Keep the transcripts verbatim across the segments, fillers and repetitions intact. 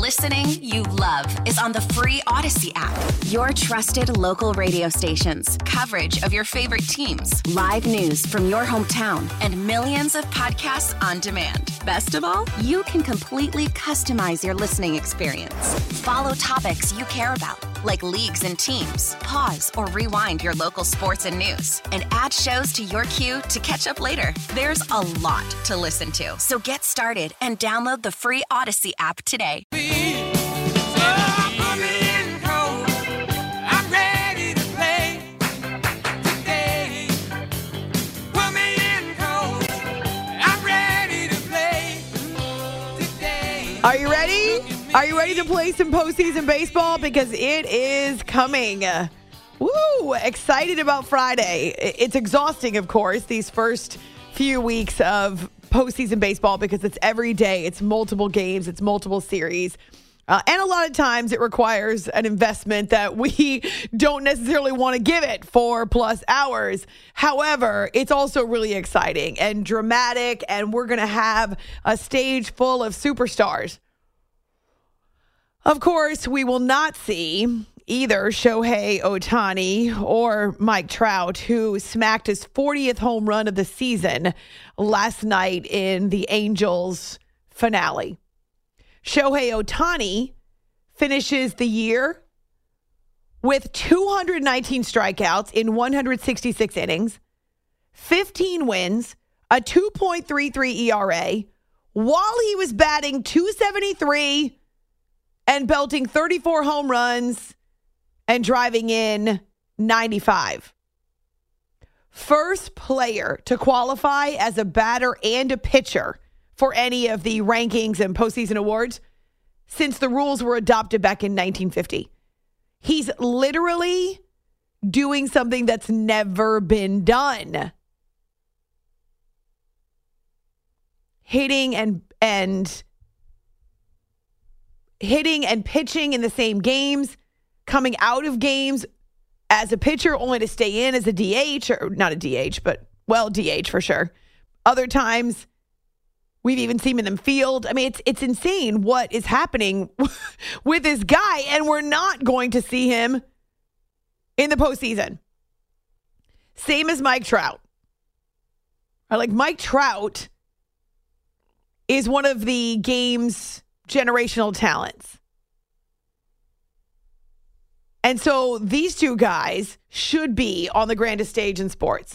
Listening you love is on the free Odyssey app. Your trusted local radio stations, coverage of your favorite teams, live news from your hometown, and millions of podcasts on demand. Best of all, you can completely customize your listening experience. Follow topics you care about, like leagues and teams. Pause or rewind your local sports and news, and add shows to your queue to catch up later. There's a lot to listen to, so get started and download the free Odyssey app today. Are you ready? Are you ready to play some postseason baseball? Because it is coming. Woo! Excited about Friday. It's exhausting, of course, these first few weeks of postseason baseball because it's every day. It's multiple games. It's multiple series. Uh, and a lot of times it requires an investment that we don't necessarily want to give it for plus hours. However, it's also really exciting and dramatic, and we're going to have a stage full of superstars. Of course, we will not see either Shohei Ohtani or Mike Trout, who smacked his fortieth home run of the season last night in the Angels finale. Shohei Ohtani finishes the year with two hundred nineteen strikeouts in one hundred sixty-six innings, fifteen wins, a two point three three E R A, while he was batting two seventy-three and belting thirty-four home runs and driving in ninety-five. First player to qualify as a batter and a pitcher for any of the rankings and postseason awards since the rules were adopted back in nineteen fifty. He's literally doing something that's never been done. Hitting and and hitting and pitching in the same games, coming out of games as a pitcher only to stay in as a D H, or not a D H, but well, D H for sure. Other times we've even seen him in the field. I mean, it's it's insane what is happening with this guy, and we're not going to see him in the postseason. Same as Mike Trout. Or like Mike Trout is one of the game's generational talents. And so these two guys should be on the grandest stage in sports.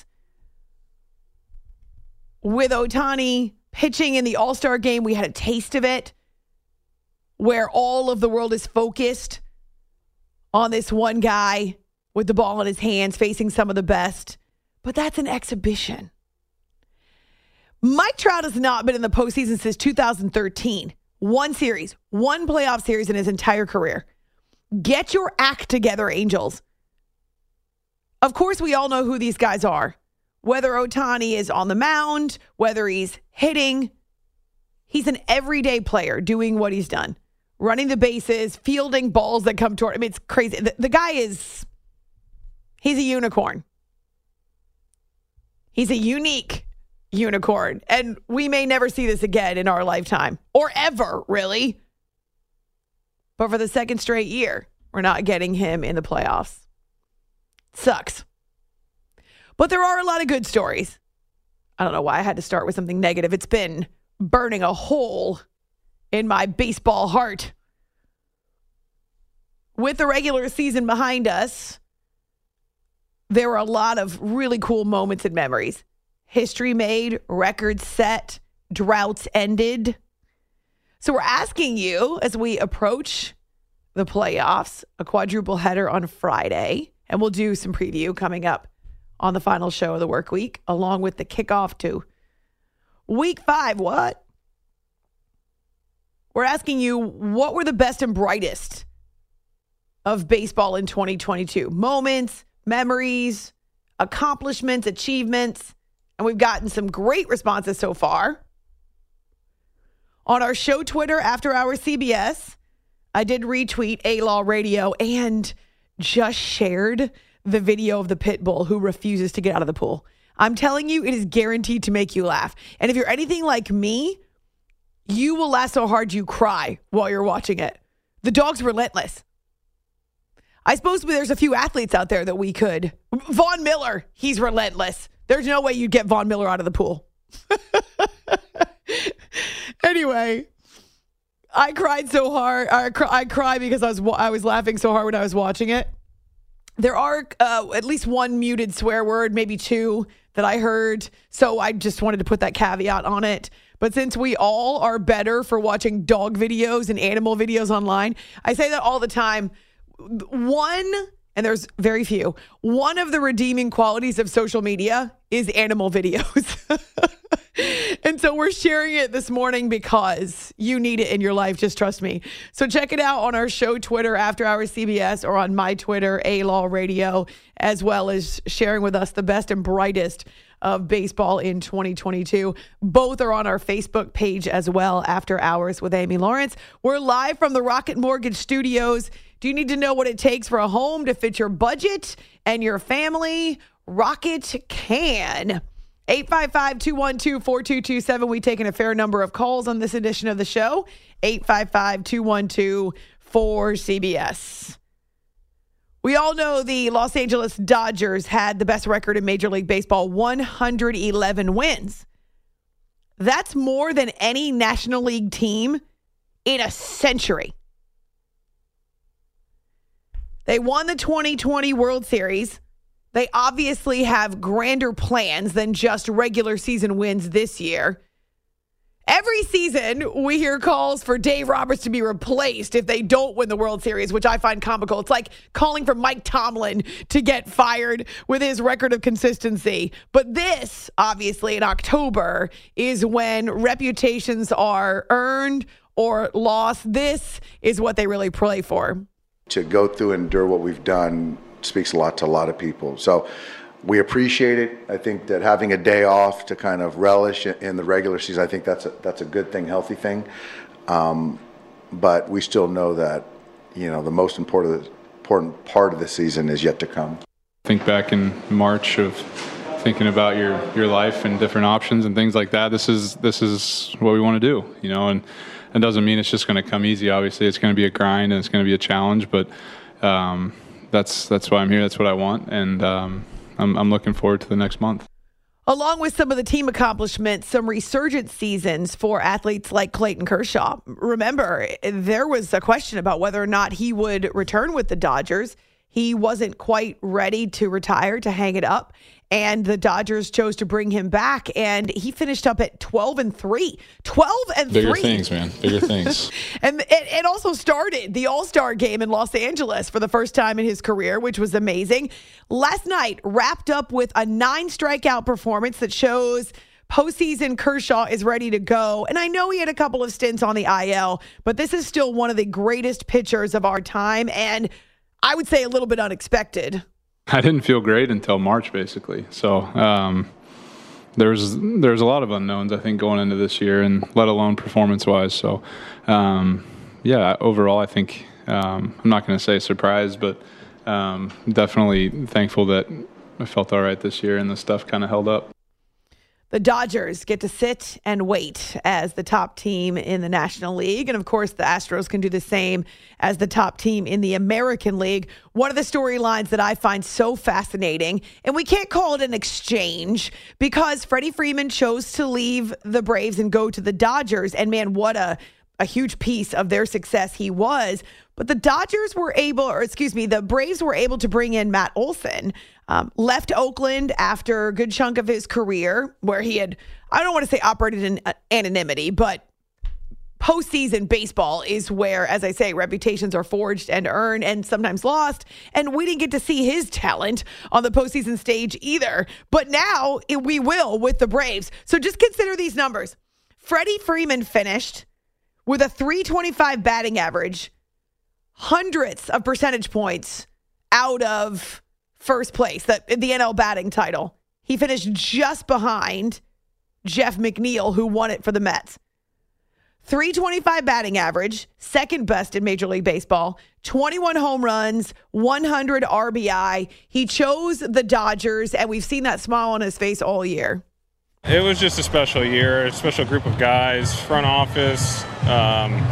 With Ohtani pitching in the All-Star game, we had a taste of it, where all of the world is focused on this one guy with the ball in his hands, facing some of the best. But that's an exhibition. Mike Trout has not been in the postseason since two thousand thirteen. One series, one playoff series in his entire career. Get your act together, Angels. Of course, we all know who these guys are. Whether Ohtani is on the mound, whether he's hitting, he's an everyday player doing what he's done. Running the bases, fielding balls that come toward him. I mean, it's crazy. The, the guy is, he's a unicorn. He's a unique unicorn. And we may never see this again in our lifetime. Or ever, really. But for the second straight year, we're not getting him in the playoffs. Sucks. But there are a lot of good stories. I don't know why I had to start with something negative. It's been burning a hole in my baseball heart. With the regular season behind us, there were a lot of really cool moments and memories. History made, records set, droughts ended. So we're asking you, as we approach the playoffs, a quadruple header on Friday, and we'll do some preview coming up on the final show of the work week, along with the kickoff to week five. What? We're asking you, what were the best and brightest of baseball in twenty twenty-two? Moments, memories, accomplishments, achievements, and we've gotten some great responses so far. On our show Twitter, After Hours C B S, I did retweet A-Law Radio and just shared the video of the pit bull who refuses to get out of the pool. I'm telling you, it is guaranteed to make you laugh. And if you're anything like me, you will laugh so hard you cry while you're watching it. The dog's relentless. I suppose there's a few athletes out there that we could. Von Miller, he's relentless. There's no way you'd get Von Miller out of the pool. Anyway, I cried so hard. I, cry, I cried because I was I was laughing so hard when I was watching it. There are uh, at least one muted swear word, maybe two, that I heard. So I just wanted to put that caveat on it. But since we all are better for watching dog videos and animal videos online, I say that all the time. One, and there's very few, one of the redeeming qualities of social media is animal videos. And so we're sharing it this morning because you need it in your life. Just trust me. So check it out on our show Twitter, After Hours C B S, or on my Twitter, A-Law Radio, as well as sharing with us the best and brightest of baseball in twenty twenty-two. Both are on our Facebook page as well, After Hours with Amy Lawrence. We're live from the Rocket Mortgage Studios. Do you need to know what it takes for a home to fit your budget and your family? Rocket can. eight five five, two one two, four two two seven. We've taken a fair number of calls on this edition of the show. eight five five, two one two, four C B S. We all know the Los Angeles Dodgers had the best record in Major League Baseball, one hundred eleven wins. That's more than any National League team in a century. They won the twenty twenty World Series. They obviously have grander plans than just regular season wins this year. Every season, we hear calls for Dave Roberts to be replaced if they don't win the World Series, which I find comical. It's like calling for Mike Tomlin to get fired with his record of consistency. But this, obviously, in October, is when reputations are earned or lost. This is what they really play for. To go through and endure what we've done speaks a lot to a lot of people. So we appreciate it. I think that having a day off to kind of relish in the regular season, I think that's a, that's a good thing, healthy thing. Um, but we still know that, you know, the most important, important part of the season is yet to come. Think back in March of thinking about your, your life and different options and things like that. This is, this is what we want to do, you know, and it doesn't mean it's just going to come easy. Obviously, it's going to be a grind and it's going to be a challenge, but um, that's that's why I'm here. That's what I want, and um, I'm, I'm looking forward to the next month. Along with some of the team accomplishments, some resurgent seasons for athletes like Clayton Kershaw. Remember, there was a question about whether or not he would return with the Dodgers. He wasn't quite ready to retire, to hang it up. And the Dodgers chose to bring him back, and he finished up at twelve and three. twelve and three. Bigger things, man. Bigger things. And it, it also started the All-Star game in Los Angeles for the first time in his career, which was amazing. Last night wrapped up with a nine strikeout performance that shows postseason Kershaw is ready to go. And I know he had a couple of stints on the I L, but this is still one of the greatest pitchers of our time, and I would say a little bit unexpected. I didn't feel great until March, basically. So um, there's there's a lot of unknowns, I think, going into this year, and let alone performance-wise. So, um, yeah, overall, I think um, I'm not going to say surprised, but um, definitely thankful that I felt all right this year and the stuff kind of held up. The Dodgers get to sit and wait as the top team in the National League. And, of course, the Astros can do the same as the top team in the American League. One of the storylines that I find so fascinating, and we can't call it an exchange because Freddie Freeman chose to leave the Braves and go to the Dodgers. And, man, what a, a huge piece of their success he was. But the Dodgers were able, or excuse me, the Braves were able to bring in Matt Olson. Um, left Oakland after a good chunk of his career where he had, I don't want to say operated in anonymity, but postseason baseball is where, as I say, reputations are forged and earned and sometimes lost. And we didn't get to see his talent on the postseason stage either. But now we will with the Braves. So just consider these numbers. Freddie Freeman finished with a three twenty-five batting average, hundreds of percentage points out of first place, the, the N L batting title. He finished just behind Jeff McNeil, who won it for the Mets. three twenty-five batting average, second best in Major League Baseball, twenty-one home runs, one hundred R B I. He chose the Dodgers, and we've seen that smile on his face all year. It was just a special year, a special group of guys, front office, um,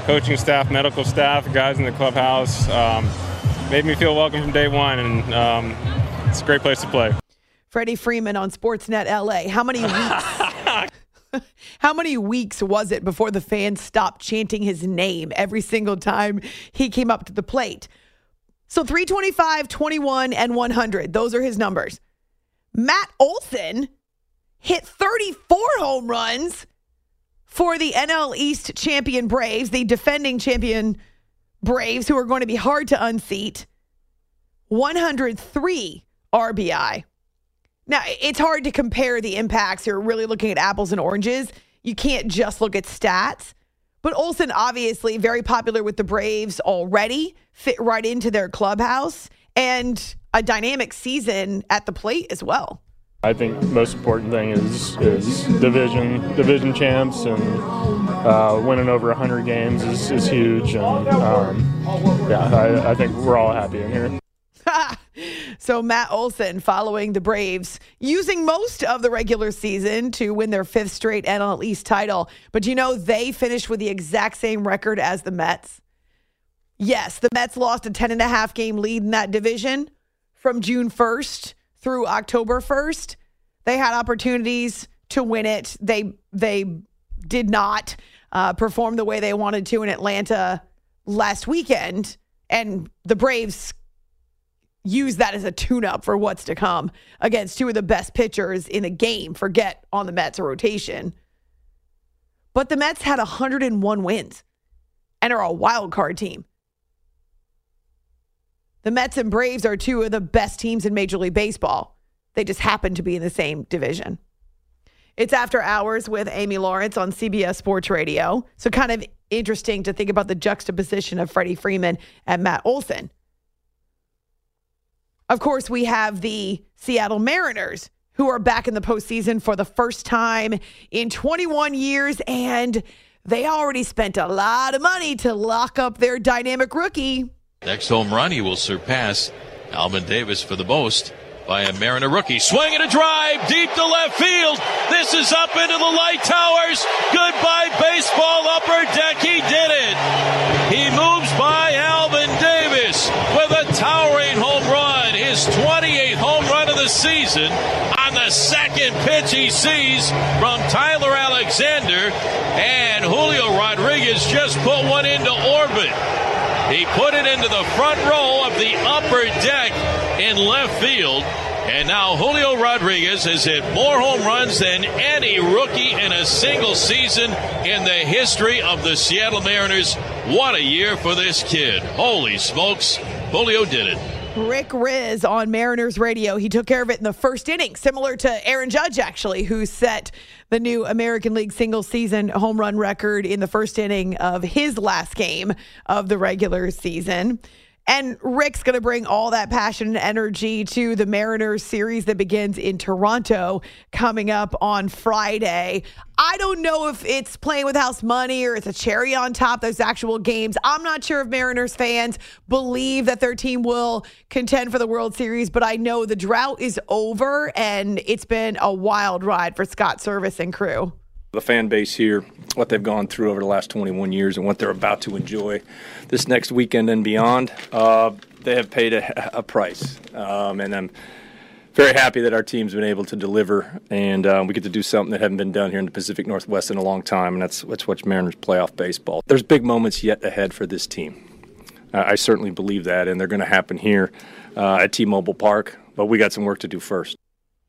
coaching staff, medical staff, guys in the clubhouse. Um, made me feel welcome from day one, and um, it's a great place to play. Freddie Freeman on Sportsnet L A. How many weeks? How many weeks was it before the fans stopped chanting his name every single time he came up to the plate? So three twenty-five, twenty-one, and one hundred. Those are his numbers. Matt Olson hit thirty-four home runs for the N L East champion Braves, the defending champion Braves, who are going to be hard to unseat. one hundred three R B I. Now, it's hard to compare the impacts. You're really looking at apples and oranges. You can't just look at stats. But Olson, obviously, very popular with the Braves already, fit right into their clubhouse, and a dynamic season at the plate as well. I think the most important thing is is division division champs, and uh, winning over one hundred games is, is huge. And um, yeah, I, I think we're all happy in here. So Matt Olson following the Braves, using most of the regular season to win their fifth straight N L East title. But you know, they finished with the exact same record as the Mets. Yes, the Mets lost a ten and a half game lead in that division from June first through October first. They had opportunities to win it. They they did not uh, perform the way they wanted to in Atlanta last weekend. And the Braves use that as a tune-up for what's to come against two of the best pitchers in a game. Forget on the Mets rotation. But the Mets had one hundred one wins and are a wild card team. The Mets and Braves are two of the best teams in Major League Baseball. They just happen to be in the same division. It's After Hours with Amy Lawrence on C B S Sports Radio. So kind of interesting to think about the juxtaposition of Freddie Freeman and Matt Olson. Of course, we have the Seattle Mariners, who are back in the postseason for the first time in twenty-one years, and they already spent a lot of money to lock up their dynamic rookie. Next home run, he will surpass Alvin Davis for the most by a Mariner rookie. Swing and a drive deep to left field. This is up into the light towers. Goodbye baseball, upper deck. He did it. He moves by Alvin Davis with a towering home run. His twenty-eighth home run of the season on the second pitch he sees from Tyler Alexander. And Julio Rodriguez just put one into orbit. He put it into the front row of the upper deck in left field. And now Julio Rodriguez has hit more home runs than any rookie in a single season in the history of the Seattle Mariners. What a year for this kid. Holy smokes, Julio did it. Rick Riz on Mariners radio. He took care of it in the first inning, similar to Aaron Judge, actually, who set the new American League single season home run record in the first inning of his last game of the regular season. And Rick's going to bring all that passion and energy to the Mariners series that begins in Toronto coming up on Friday. I don't know if it's playing with house money or it's a cherry on top, those actual games. I'm not sure if Mariners fans believe that their team will contend for the World Series, but I know the drought is over and it's been a wild ride for Scott Service and crew. The fan base here, what they've gone through over the last twenty-one years and what they're about to enjoy this next weekend and beyond, uh, they have paid a, a price. Um, and I'm very happy that our team's been able to deliver, and uh, we get to do something that hasn't been done here in the Pacific Northwest in a long time, and that's, that's what's Mariners playoff baseball. There's big moments yet ahead for this team. Uh, I certainly believe that, and they're going to happen here uh, at T-Mobile Park, but we got some work to do first.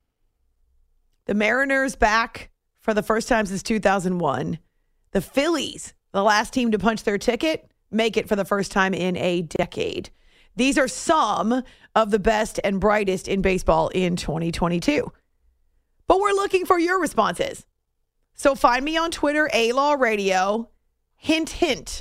The Mariners back for the first time since two thousand one. The Phillies, the last team to punch their ticket, make it for the first time in a decade. These are some of the best and brightest in baseball in twenty twenty-two. But we're looking for your responses. So find me on Twitter, A-Law Radio. Hint, hint.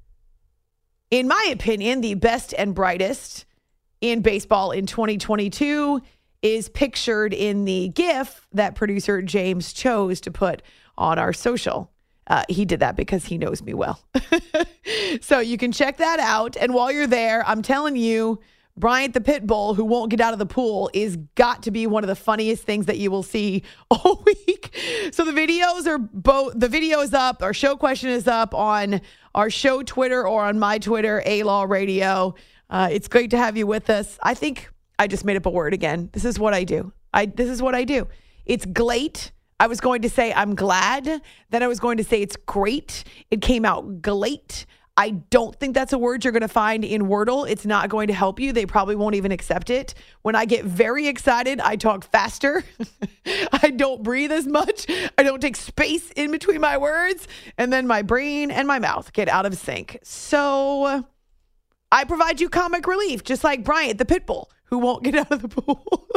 In my opinion, the best and brightest in baseball in twenty twenty-two is pictured in the GIF that producer James chose to put on our social. Uh, he did that because he knows me well. So you can check that out. And while you're there, I'm telling you, Bryant the pit bull who won't get out of the pool is got to be one of the funniest things that you will see all week. So the videos are both, the video is up, our show question is up on our show Twitter or on my Twitter, A-Law Radio. Uh, it's great to have you with us. I think I just made up a word again. This is what I do. I This is what I do. It's glate. I was going to say I'm glad. Then I was going to say it's great. It came out glate. I don't think that's a word you're going to find in Wordle. It's not going to help you. They probably won't even accept it. When I get very excited, I talk faster. I don't breathe as much. I don't take space in between my words. And then my brain and my mouth get out of sync. So I provide you comic relief, just like Bryant, the pit bull, who won't get out of the pool.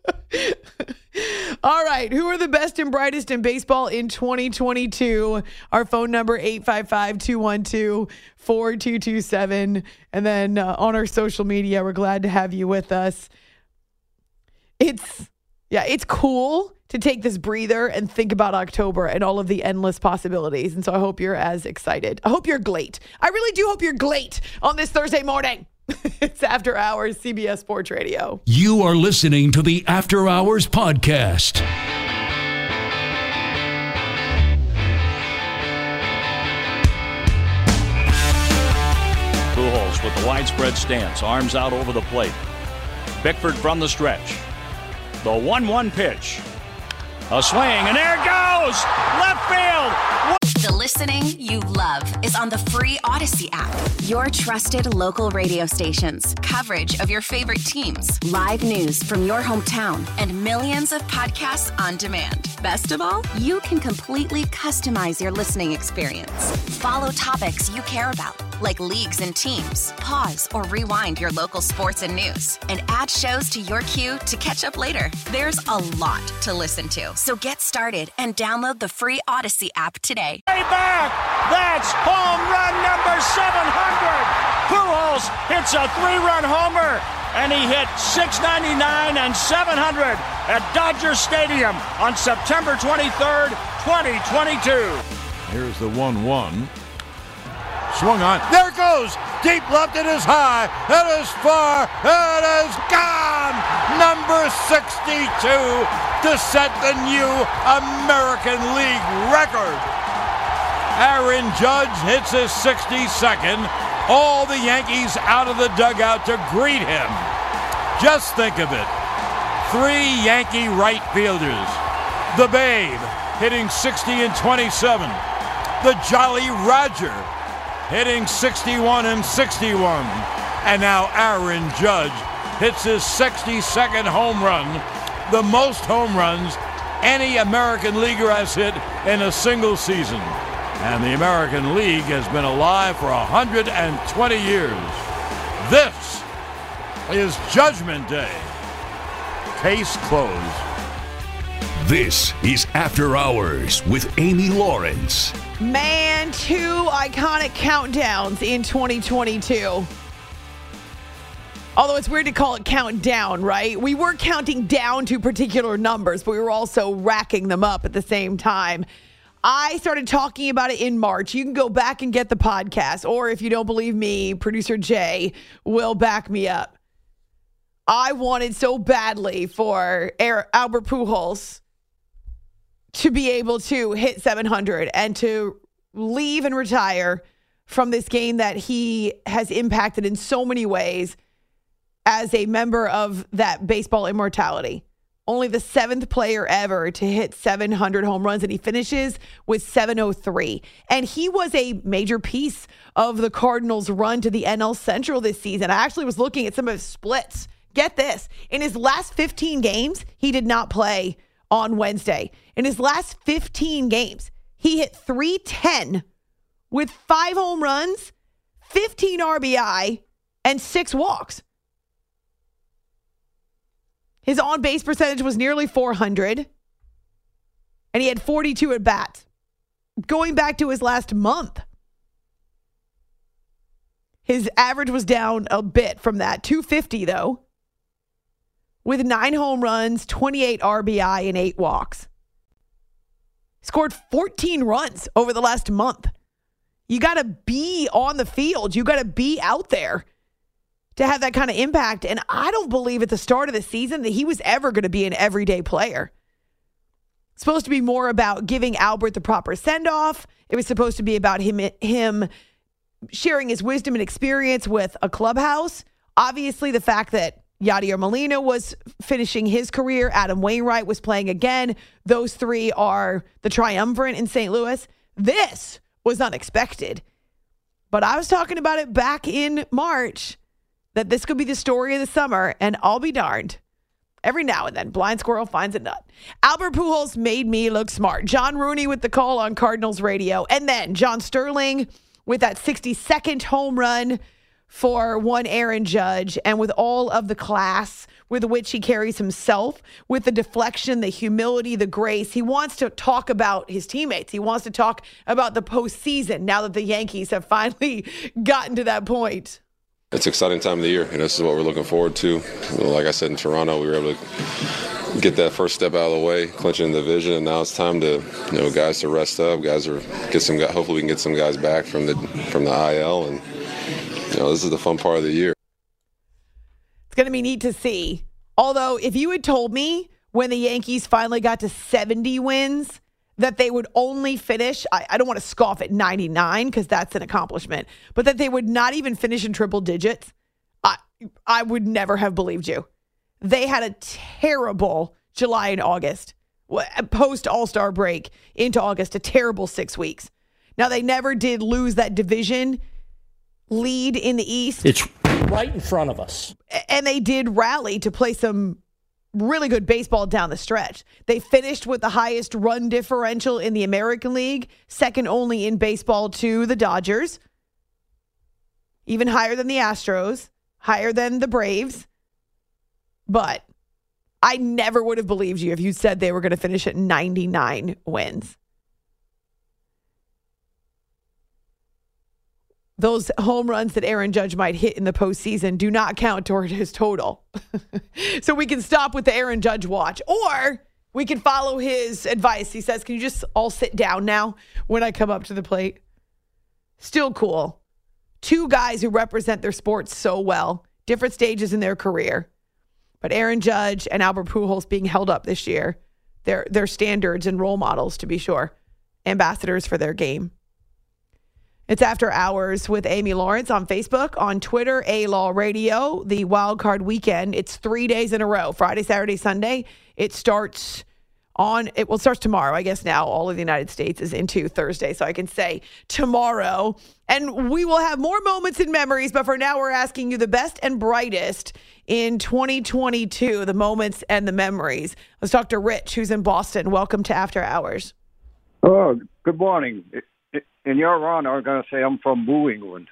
All right. Who are the best and brightest in baseball in twenty twenty-two? Our phone number, eight five five, two one two, four two two seven. And then uh, on our social media, we're glad to have you with us. It's, yeah, it's cool to take this breather and think about October and all of the endless possibilities. And so I hope you're as excited. I hope you're glate. I really do hope you're glate on this Thursday morning. It's After Hours, C B S Sports Radio. You are listening to the After Hours Podcast. Pujols with the widespread stance, arms out over the plate. Bickford from the stretch. The one one pitch. A swing, and there it goes! Left field! The listening you love is on the free Odyssey app. Your trusted local radio stations, coverage of your favorite teams, live news from your hometown, and millions of podcasts on demand. Best of all, you can completely customize your listening experience. Follow topics you care about, like leagues and teams. Pause or rewind your local sports and news, and add shows to your queue to catch up later. There's a lot to listen to, so get started and download the free Odyssey app today. Way back! That's home run number seven hundred! Pujols hits a three-run homer, and he hit six ninety-nine and seven hundred at Dodger Stadium on September twenty-third, twenty twenty-two. Here's the one one. Swung on. There it goes. Deep left. It is high. It is far. It is gone. Number sixty-two to set the new American League record. Aaron Judge hits his sixty-second. All the Yankees out of the dugout to greet him. Just think of it. Three Yankee right fielders. The Babe hitting sixty and twenty-seven. The Jolly Roger hitting sixty-one and sixty-one. And now Aaron Judge hits his sixty-second home run, the most home runs any American leaguer has hit in a single season. And the American League has been alive for one hundred twenty years. This is Judgment Day. Case closed. This is After Hours with Amy Lawrence. Man, two iconic countdowns in twenty twenty-two. Although it's weird to call it countdown, right? We were counting down to particular numbers, but we were also racking them up at the same time. I started talking about it in March. You can go back and get the podcast, or if you don't believe me, producer Jay will back me up. I wanted so badly for Albert Pujols to be able to hit seven hundred and to leave and retire from this game that he has impacted in so many ways as a member of that baseball immortality. Only the seventh player ever to hit seven hundred home runs, and he finishes with seven oh three. And he was a major piece of the Cardinals' run to the N L Central this season. I actually was looking at some of his splits. Get this. In his last fifteen games, he did not play on Wednesday. In his last fifteen games, he hit three ten with five home runs, fifteen R B I, and six walks. His on-base percentage was nearly four hundred, and he had forty-two at bats. Going back to his last month, his average was down a bit from that, two fifty though, with nine home runs, twenty-eight R B I, and eight walks. Scored fourteen runs over the last month. You got to be on the field. You got to be out there to have that kind of impact. And I don't believe at the start of the season that he was ever going to be an everyday player. It's supposed to be more about giving Albert the proper send-off. It was supposed to be about him, him sharing his wisdom and experience with a clubhouse. Obviously, the fact that Yadier Molina was finishing his career, Adam Wainwright was playing again. Those three are the triumvirate in Saint Louis. This was unexpected. But I was talking about it back in March, that this could be the story of the summer, and I'll be darned. Every now and then, blind squirrel finds a nut. Albert Pujols made me look smart. John Rooney with the call on Cardinals radio. And then John Sterling with that sixty-second home run for one Aaron Judge, and with all of the class with which he carries himself, with the deflection, the humility, the grace. He wants to talk about his teammates. He wants to talk about the postseason now that the Yankees have finally gotten to that point. It's an exciting time of the year, and this is what we're looking forward to. You know, like I said, in Toronto, we were able to get that first step out of the way, clinching the division, and now it's time to, you know, guys to rest up. Guys are get some. Hopefully, we can get some guys back from the from the I L, and you know, this is the fun part of the year. It's going to be neat to see. Although, if you had told me when the Yankees finally got to seventy wins that they would only finish, I, I don't want to scoff at ninety-nine because that's an accomplishment, but that they would not even finish in triple digits, I, I would never have believed you. They had a terrible July and August, post All-Star break into August, a terrible six weeks. Now, they never did lose that division lead in the East. It's right in front of us. And they did rally to play some really good baseball down the stretch. They finished with the highest run differential in the American League, second only in baseball to the Dodgers, even higher than the Astros, higher than the Braves. But I never would have believed you if you said they were going to finish at ninety-nine wins. Those home runs that Aaron Judge might hit in the postseason do not count toward his total. So we can stop with the Aaron Judge watch, or we can follow his advice. He says, can you just all sit down now when I come up to the plate? Still cool. Two guys who represent their sports so well, different stages in their career. But Aaron Judge and Albert Pujols being held up this year, they're, they're standards and role models, to be sure, ambassadors for their game. It's After Hours with Amy Lawrence on Facebook, on Twitter, A-Law Radio, the Wild Card Weekend. It's three days in a row, Friday, Saturday, Sunday. It starts on, it well, starts tomorrow. I guess now all of the United States is into Thursday, so I can say tomorrow. And we will have more moments and memories, but for now we're asking you the best and brightest in twenty twenty-two, the moments and the memories. Let's talk to Rich, who's in Boston. Welcome to After Hours. Oh, good morning. In your honor, I'm going to say I'm from New England.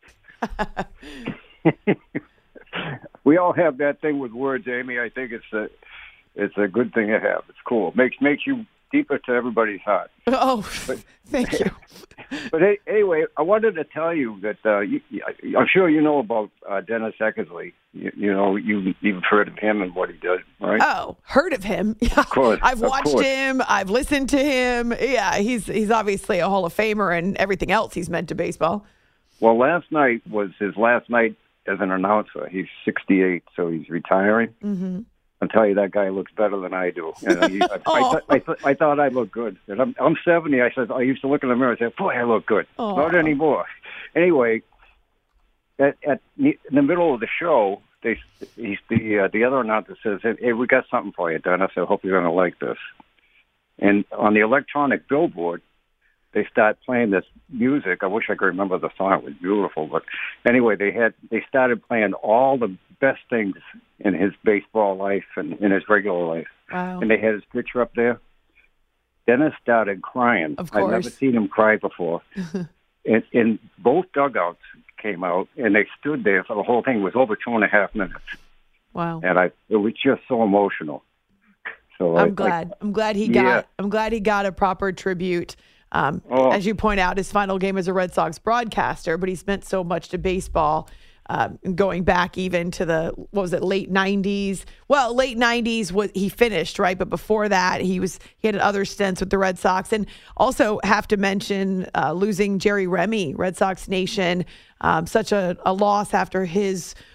We all have that thing with words, Amy. I think it's a, it's a good thing to have. It's cool. It makes makes you deeper to everybody's heart. Oh, but, thank you. But anyway, I wanted to tell you that uh, you, I'm sure you know about uh, Dennis Eckersley. You, you know, you, you've heard of him and what he did, right? Oh, heard of him? Of course. I've of watched course. him. I've listened to him. Yeah, he's he's obviously a Hall of Famer and everything else he's meant to baseball. Well, last night was his last night as an announcer. He's sixty-eight, so he's retiring. Mm-hmm. I'll tell you, that guy looks better than I do. You know, he, I, I, th- I, th- I thought I looked good. And I'm, I'm seventy. I said I used to look in the mirror and say, "Boy, I look good." Aww. Not anymore. Anyway, at, at in the middle of the show, they he's the uh, the other announcer says, "Hey, we got something for you, Dennis. I hope you're going to like this." And on the electronic billboard, they start playing this music. I wish I could remember the song. It was beautiful. But anyway, they had they started playing all the best things in his baseball life and in his regular life. Wow. And they had his picture up there. Dennis started crying. Of course. I've never seen him cry before. and, and both dugouts came out, and they stood there for the whole thing. It was over two and a half minutes. Wow. And I, it was just so emotional. So I'm I, glad. I, I'm glad he yeah. got. I'm glad he got a proper tribute. Um, oh. As you point out, his final game as a Red Sox broadcaster, but he's meant so much to baseball. Um, going back even to the, what was it, late nineties? Well, late nineties, was he finished, right? But before that, he was he had other stints with the Red Sox. And also have to mention uh, losing Jerry Remy, Red Sox Nation, um, such a, a loss after his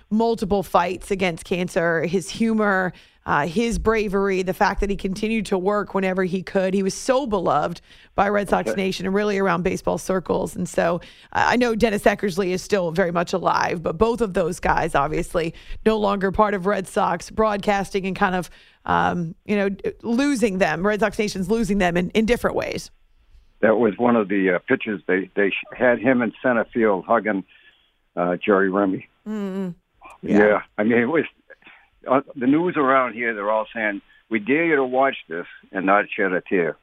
multiple fights against cancer, his humor, uh, his bravery, the fact that he continued to work whenever he could. He was so beloved by Red Sox Okay. Nation and really around baseball circles. And so uh, I know Dennis Eckersley is still very much alive, but both of those guys, obviously, no longer part of Red Sox broadcasting and kind of, um, you know, losing them. Red Sox Nation's losing them in, in different ways. That was one of the uh, pitches. They they had him in center field hugging uh, Jerry Remy. Mm-hmm. Yeah. Yeah. I mean, it was uh, the news around here. They're all saying, "We dare you to watch this and not shed a tear."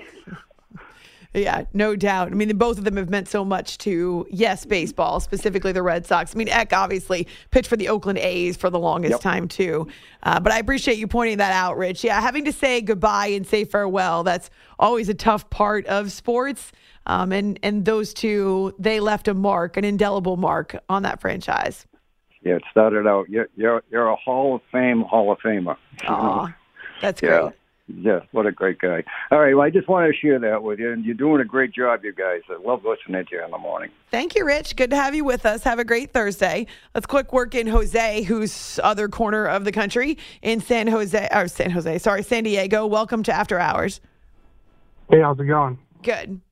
Yeah, no doubt. I mean, both of them have meant so much to, yes, baseball, specifically the Red Sox. I mean, Eck obviously pitched for the Oakland A's for the longest Yep. time, too. Uh, but I appreciate you pointing that out, Rich. Yeah, having to say goodbye and say farewell, that's always a tough part of sports. Um, and, and those two, they left a mark, an indelible mark on that franchise. Yeah, it started out. You're you're, you're a Hall of Fame Hall of Famer. Aw, that's Yeah. great. Yeah, what a great guy. All right, well, I just wanted to share that with you, and you're doing a great job, you guys. I love listening to you in the morning. Thank you, Rich. Good to have you with us. Have a great Thursday. Let's quick work in Jose, who's other corner of the country in San Jose, or San Jose, sorry, San Diego. Welcome to After Hours. Hey, how's it going? Good.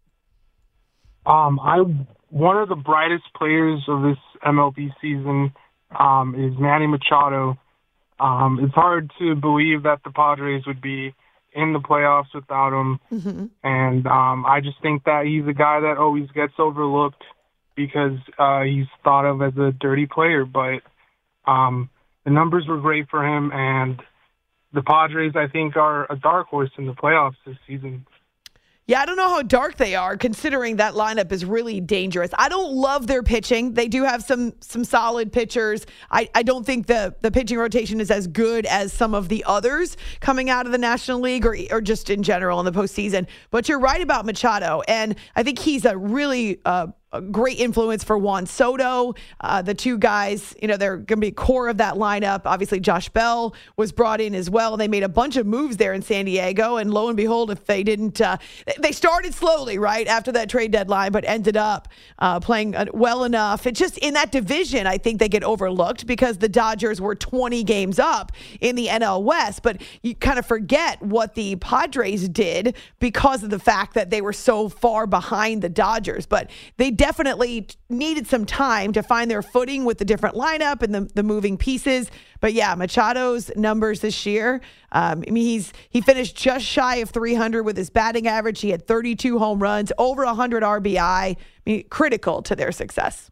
Um, I one of the brightest players of this M L B season um, is Manny Machado. Um, it's hard to believe that the Padres would be in the playoffs without him, mm-hmm. and um, I just think that he's a guy that always gets overlooked because uh, he's thought of as a dirty player. But um, the numbers were great for him, and the Padres, I think, are a dark horse in the playoffs this season. Yeah, I don't know how dark they are, considering that lineup is really dangerous. I don't love their pitching. They do have some some solid pitchers. I, I don't think the, the pitching rotation is as good as some of the others coming out of the National League or, or just in general in the postseason. But you're right about Machado, and I think he's a really uh, a great influence for Juan Soto. Uh, the two guys, you know, they're going to be core of that lineup. Obviously, Josh Bell was brought in as well. They made a bunch of moves there in San Diego, and lo and behold, if they didn't, uh, they started slowly, right, after that trade deadline, but ended up uh, playing well enough. It just, in that division, I think they get overlooked because the Dodgers were twenty games up in the N L West, but you kind of forget what the Padres did because of the fact that they were so far behind the Dodgers. But they definitely needed some time to find their footing with the different lineup and the, the moving pieces. But yeah, Machado's numbers this year, um, I mean, he's he finished just shy of three hundred with his batting average. He had thirty-two home runs, over one hundred R B I, I mean, critical to their success.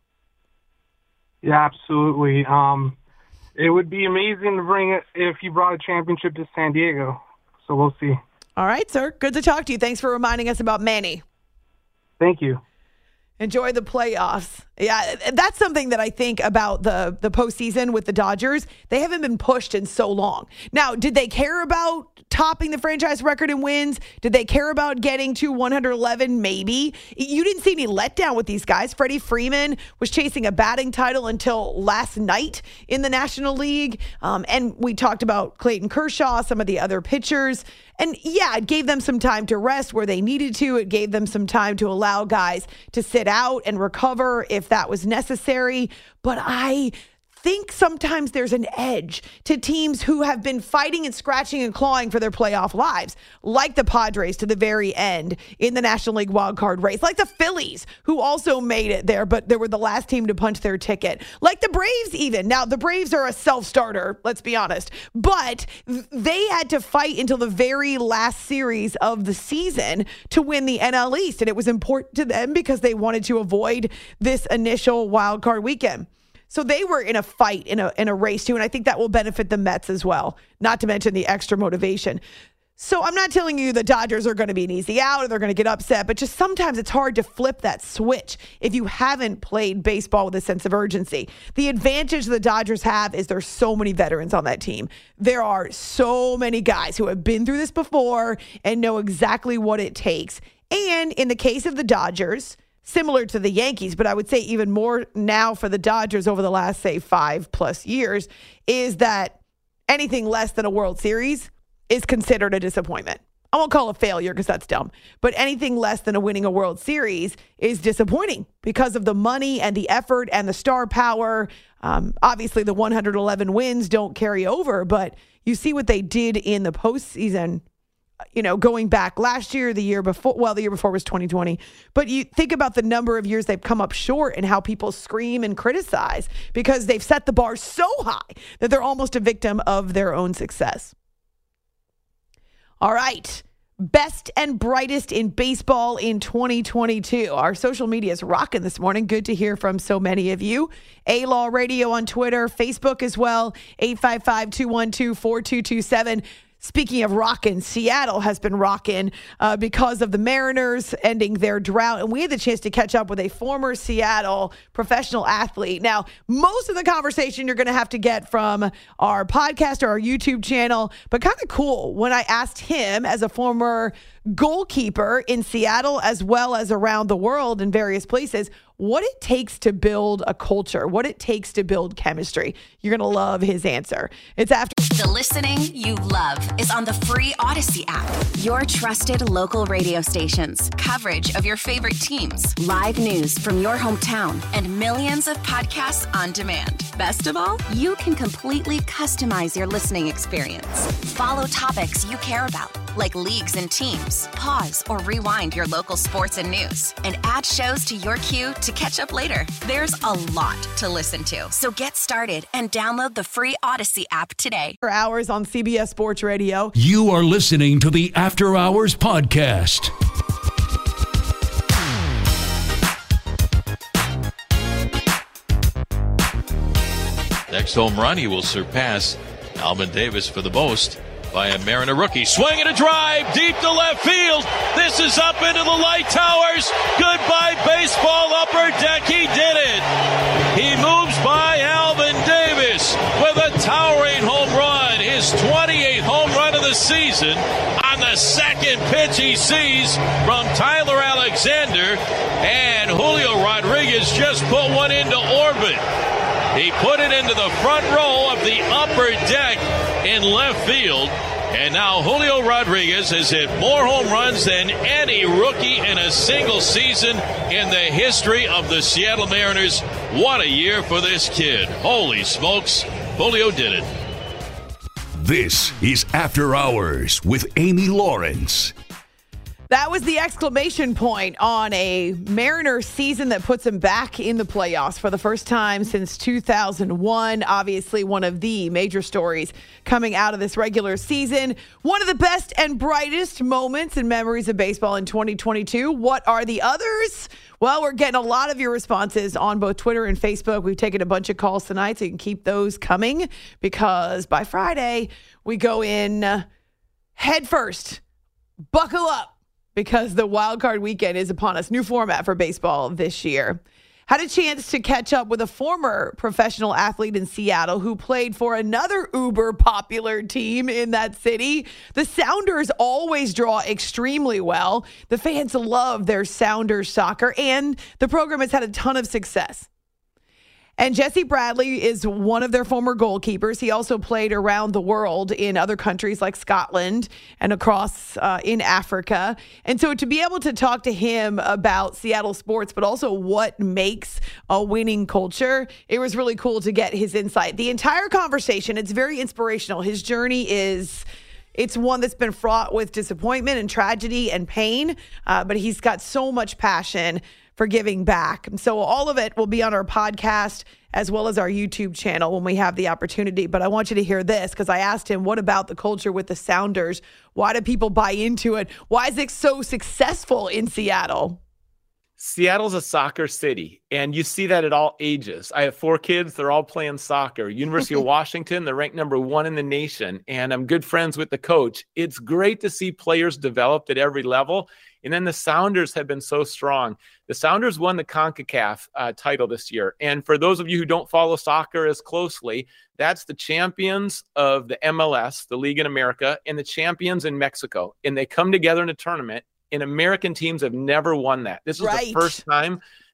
Yeah, absolutely. Um, it would be amazing to bring it if you brought a championship to San Diego. So we'll see. All right, sir. Good to talk to you. Thanks for reminding us about Manny. Thank you. Enjoy the playoffs. Yeah, that's something that I think about the, the postseason with the Dodgers. They haven't been pushed in so long. Now, did they care about topping the franchise record in wins? Did they care about getting to one hundred eleven? Maybe. You didn't see any letdown with these guys. Freddie Freeman was chasing a batting title until last night in the National League. Um, and we talked about Clayton Kershaw, some of the other pitchers. And yeah, it gave them some time to rest where they needed to. It gave them some time to allow guys to sit out and recover if that was necessary. But I think sometimes there's an edge to teams who have been fighting and scratching and clawing for their playoff lives, like the Padres to the very end in the National League wildcard race, like the Phillies, who also made it there, but they were the last team to punch their ticket, like the Braves even. Now, the Braves are a self-starter, let's be honest, but they had to fight until the very last series of the season to win the N L East, and it was important to them because they wanted to avoid this initial wildcard weekend. So they were in a fight, in a in a race too, and I think that will benefit the Mets as well, not to mention the extra motivation. So I'm not telling you the Dodgers are going to be an easy out or they're going to get upset, but just sometimes it's hard to flip that switch if you haven't played baseball with a sense of urgency. The advantage the Dodgers have is there's so many veterans on that team. There are so many guys who have been through this before and know exactly what it takes. And in the case of the Dodgers, similar to the Yankees, but I would say even more now for the Dodgers over the last, say, five plus years, is that anything less than a World Series is considered a disappointment. I won't call it a failure because that's dumb, but anything less than a winning a World Series is disappointing because of the money and the effort and the star power. Um, obviously, the one hundred eleven wins don't carry over, but you see what they did in the postseason, you know, going back last year, the year before, well, the year before was twenty twenty. But you think about the number of years they've come up short and how people scream and criticize because they've set the bar so high that they're almost a victim of their own success. All right. Best and brightest in baseball in twenty twenty-two. Our social media is rocking this morning. Good to hear from so many of you. A-Law Radio on Twitter, Facebook as well, eight five five, two one two, four two two seven. Speaking of rockin', Seattle has been rockin' uh, because of the Mariners ending their drought. And we had the chance to catch up with a former Seattle professional athlete. Now, most of the conversation you're going to have to get from our podcast or our YouTube channel, but kind of cool when I asked him as a former goalkeeper in Seattle as well as around the world in various places, what it takes to build a culture, what it takes to build chemistry. You're going to love his answer. It's after. The listening you love is on the free Odyssey app. Your trusted local radio stations, coverage of your favorite teams, live news from your hometown, and millions of podcasts on demand. Best of all, you can completely customize your listening experience. Follow topics you care about, like leagues and teams. Pause or rewind your local sports and news, and add shows to your queue to catch up later. There's a lot to listen to, so get started and download the free Odyssey app today. For hours on C B S Sports Radio. You are listening to the After Hours Podcast. Next home run, he will surpass Alvin Davis for the most by a Mariner rookie. Swing and a drive deep to left field. This is up into the light towers. Goodbye baseball, upper deck. He did it. He moves by Alvin Davis with a towering home run. His twenty-eighth home run of the season on the second pitch he sees from Tyler Alexander. And Julio Rodriguez just put one into orbit. He put it into the front row of the upper deck in left field. And now Julio Rodriguez has hit more home runs than any rookie in a single season in the history of the Seattle Mariners. What a year for this kid. Holy smokes, Julio did it. This is After Hours with Amy Lawrence. That was the exclamation point on a Mariner season that puts him back in the playoffs for the first time since two thousand one. Obviously, one of the major stories coming out of this regular season. One of the best and brightest moments and memories of baseball in twenty twenty-two. What are the others? Well, we're getting a lot of your responses on both Twitter and Facebook. We've taken a bunch of calls tonight, so you can keep those coming because by Friday, we go in uh, head first. Buckle up. Because the wild card weekend is upon us. New format for baseball this year. Had a chance to catch up with a former professional athlete in Seattle who played for another uber popular team in that city. The Sounders always draw extremely well. The fans love their Sounders soccer, and the program has had a ton of success. And Jesse Bradley is one of their former goalkeepers. He also played around the world in other countries like Scotland and across uh, in Africa. And so to be able to talk to him about Seattle sports, but also what makes a winning culture, it was really cool to get his insight. The entire conversation, it's very inspirational. His journey is... It's one that's been fraught with disappointment and tragedy and pain, uh, but he's got so much passion for giving back. And so all of it will be on our podcast as well as our YouTube channel when we have the opportunity. But I want you to hear this because I asked him, what about the culture with the Sounders? Why do people buy into it? Why is it so successful in Seattle? Seattle's a soccer city, and you see that at all ages. I have four kids. They're all playing soccer. University of Washington, they're ranked number one in the nation, and I'm good friends with the coach. It's great to see players developed at every level, and then the Sounders have been so strong. The Sounders won the CONCACAF uh, title this year, and for those of you who don't follow soccer as closely, that's the champions of the M L S, the League in America, and the champions in Mexico, and they come together in a tournament. And American teams have never won that. This is right. the first time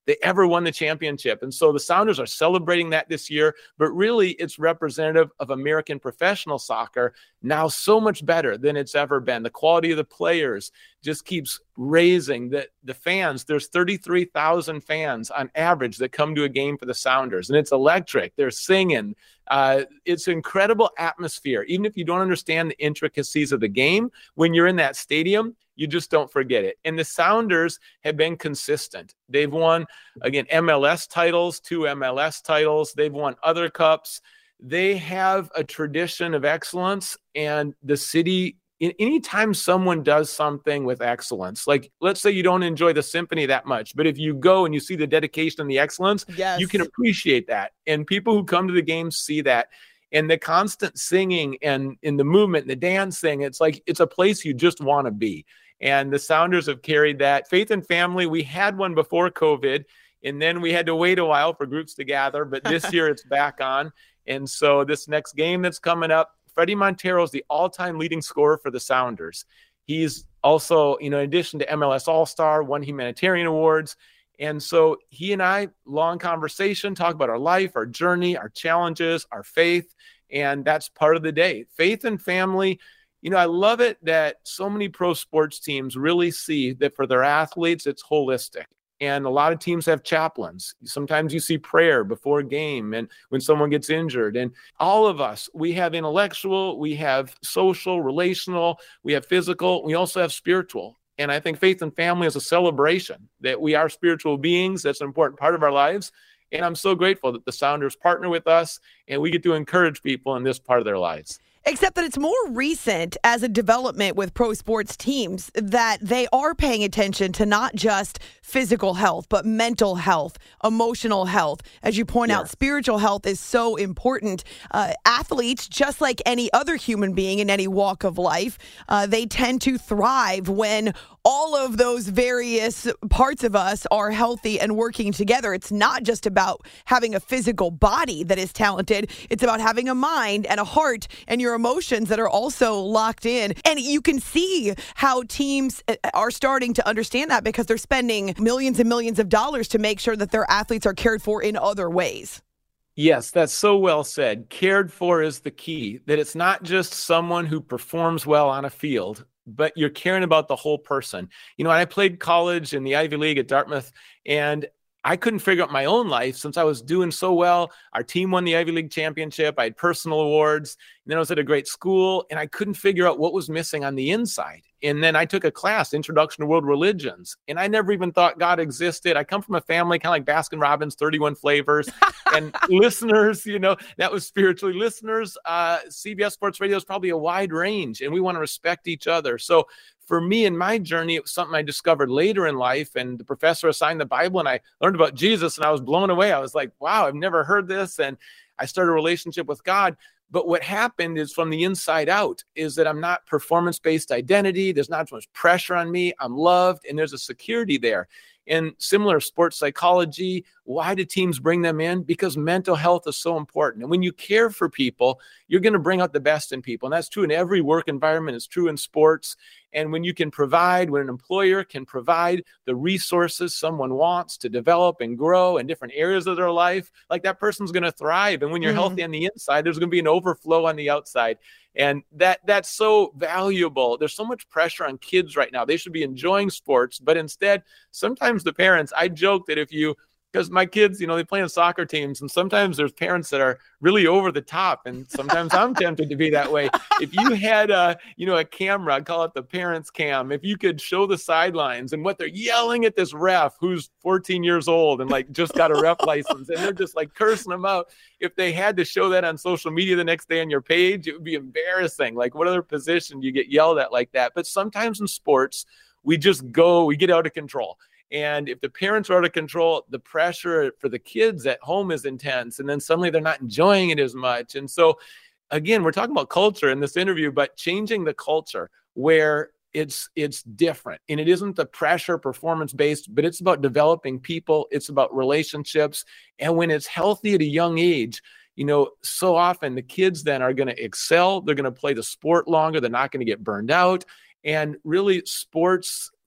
they ever won the championship. And so the Sounders are celebrating that this year, but really it's representative of American professional soccer, now so much better than it's ever been. The quality of the players just keeps raising. The, the fans, there's thirty-three thousand fans on average that come to a game for the Sounders, and it's electric. They're singing. Uh, it's an incredible atmosphere. Even if you don't understand the intricacies of the game, when you're in that stadium, you just don't forget it. And the Sounders have been consistent. They've won, again, M L S titles, two M L S titles. They've won other cups. They have a tradition of excellence, and the city, anytime someone does something with excellence, like let's say you don't enjoy the symphony that much, but if you go and you see the dedication and the excellence, yes. you can appreciate that. And people who come to the games see that. And the constant singing and in the movement and the dancing, it's like it's a place you just want to be. And the Sounders have carried that. Faith and Family, we had one before COVID, and then we had to wait a while for groups to gather, but this year it's back on. And so this next game that's coming up, Freddie Montero is the all-time leading scorer for the Sounders. He's also, you know, in addition to M L S All-Star, won humanitarian awards. And so he and I, long conversation, talk about our life, our journey, our challenges, our faith, and that's part of the day. Faith and family, you know, I love it that so many pro sports teams really see that for their athletes, it's holistic. And a lot of teams have chaplains. Sometimes you see prayer before a game and when someone gets injured. And all of us, we have intellectual, we have social, relational, we have physical, we also have spiritual. And I think Faith and Family is a celebration that we are spiritual beings. That's an important part of our lives. And I'm so grateful that the Sounders partner with us and we get to encourage people in this part of their lives. Except that it's more recent as a development with pro sports teams that they are paying attention to not just physical health, but mental health, emotional health. As you point yeah. out, spiritual health is so important. Uh, athletes, just like any other human being in any walk of life, uh, they tend to thrive when all of those various parts of us are healthy and working together. It's not just about having a physical body that is talented. It's about having a mind and a heart and your emotions that are also locked in. And you can see how teams are starting to understand that because they're spending millions and millions of dollars to make sure that their athletes are cared for in other ways. Yes, that's so well said. Cared for is the key, that it's not just someone who performs well on a field, but you're caring about the whole person. You know, I played college in the Ivy League at Dartmouth, and I couldn't figure out my own life since I was doing so well. Our team won the Ivy League championship. I had personal awards. And then I was at a great school, and I couldn't figure out what was missing on the inside. And then I took a class, Introduction to World Religions, and I never even thought God existed. I come from a family kind of like Baskin-Robbins, thirty-one flavors. And listeners, you know, that was spiritually. Listeners, uh, C B S Sports Radio is probably a wide range, and we want to respect each other. So for me in my journey, it was something I discovered later in life, and the professor assigned the Bible, and I learned about Jesus, and I was blown away. I was like, wow, I've never heard this. And I started a relationship with God. But what happened is from the inside out is that I'm not performance-based identity. There's not so much pressure on me. I'm loved, and there's a security there. And similar sports psychology, why do teams bring them in? Because mental health is so important. And when you care for people, you're going to bring out the best in people. And that's true in every work environment. It's true in sports. And when you can provide, when an employer can provide the resources someone wants to develop and grow in different areas of their life, like that person's going to thrive. And when you're mm-hmm. healthy on the inside, there's going to be an overflow on the outside. And that that's so valuable. There's so much pressure on kids right now. They should be enjoying sports, but instead, sometimes the parents, I joke that if you, because my kids, you know, they play in soccer teams, and sometimes there's parents that are really over the top, and sometimes I'm tempted to be that way. If you had a, you know, a camera, I'd call it the parents cam, if you could show the sidelines and what they're yelling at this ref who's fourteen years old and like just got a ref license, and they're just like cursing them out. If they had to show that on social media the next day on your page, it would be embarrassing. Like, what other position do you get yelled at like that? But sometimes in sports, we just go, we get out of control. And if the parents are out of control, the pressure for the kids at home is intense. And then suddenly they're not enjoying it as much. And so, again, we're talking about culture in this interview, but changing the culture where it's it's different. And it isn't the pressure performance-based, but it's about developing people. It's about relationships. And when it's healthy at a young age, you know, so often the kids then are going to excel. They're going to play the sport longer. They're not going to get burned out. And really, sports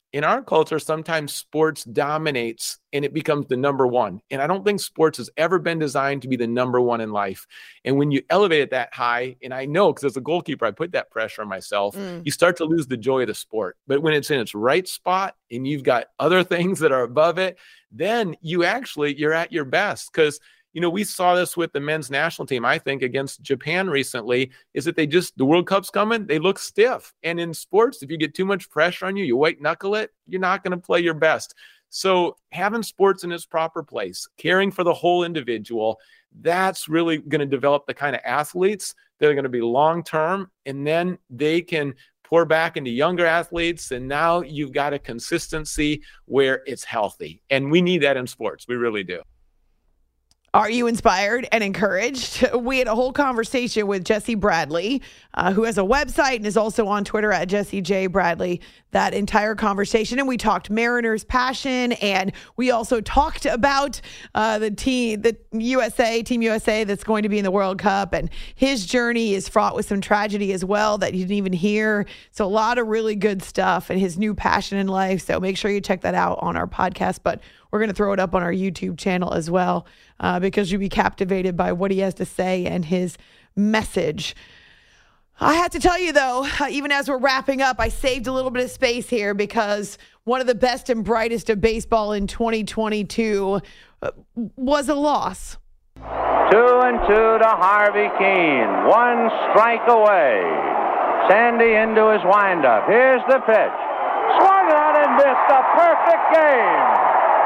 In our culture, sometimes sports dominates and it becomes the number one. And I don't think sports has ever been designed to be the number one in life. And when you elevate it that high, and I know because as a goalkeeper, I put that pressure on myself, mm. you start to lose the joy of the sport. But when it's in its right spot and you've got other things that are above it, then you actually, you're at your best. Because you know, we saw this with the men's national team, I think, against Japan recently, is that they just, the World Cup's coming, they look stiff. And in sports, if you get too much pressure on you, you white knuckle it, you're not going to play your best. So having sports in its proper place, caring for the whole individual, that's really going to develop the kind of athletes that are going to be long-term, and then they can pour back into younger athletes. And now you've got a consistency where it's healthy. And we need that in sports. We really do. Are you inspired and encouraged? We had a whole conversation with Jesse Bradley, uh, who has a website and is also on Twitter at Jesse J. Bradley, that entire conversation. And we talked Mariners passion, and we also talked about uh, the team, the U S A, Team U S A that's going to be in the World Cup. And his journey is fraught with some tragedy as well that you didn't even hear. So a lot of really good stuff and his new passion in life. So make sure you check that out on our podcast. But we're going to throw it up on our YouTube channel as well, uh, because you'll be captivated by what he has to say and his message. I have to tell you, though, uh, even as we're wrapping up, I saved a little bit of space here because one of the best and brightest of baseball in twenty twenty-two uh, was a loss. Two and two to Harvey Keene. One strike away. Sandy into his windup. Here's the pitch. Swung on and missed. A perfect game.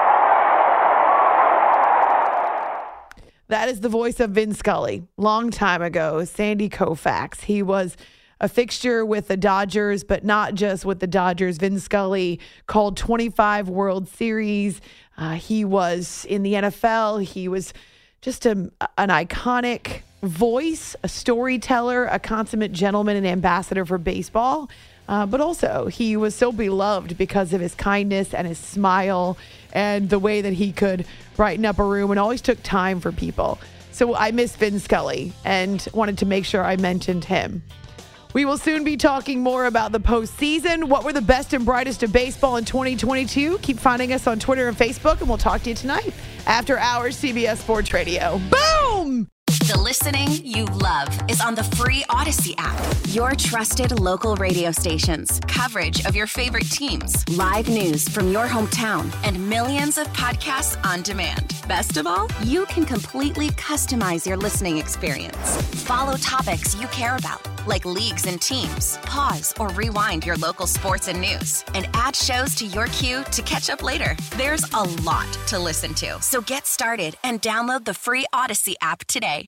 That is the voice of Vin Scully. Long time ago, Sandy Koufax. He was a fixture with the Dodgers, but not just with the Dodgers. Vin Scully called twenty-five World Series. Uh, he was in the N F L. He was just a, an iconic voice, a storyteller, a consummate gentleman and ambassador for baseball. Uh, but also, he was so beloved because of his kindness and his smile and the way that he could brighten up a room and always took time for people. So I miss Vin Scully and wanted to make sure I mentioned him. We will soon be talking more about the postseason. What were the best and brightest of baseball in twenty twenty-two? Keep finding us on Twitter and Facebook, and we'll talk to you tonight. After Hours C B S Sports Radio. Boom! The listening you love is on the free Odyssey app. Your trusted local radio stations, coverage of your favorite teams, live news from your hometown, and millions of podcasts on demand. Best of all, you can completely customize your listening experience. Follow topics you care about, like leagues and teams. Pause or rewind your local sports and news, and add shows to your queue to catch up later. There's a lot to listen to, so get started and download the free Odyssey app today.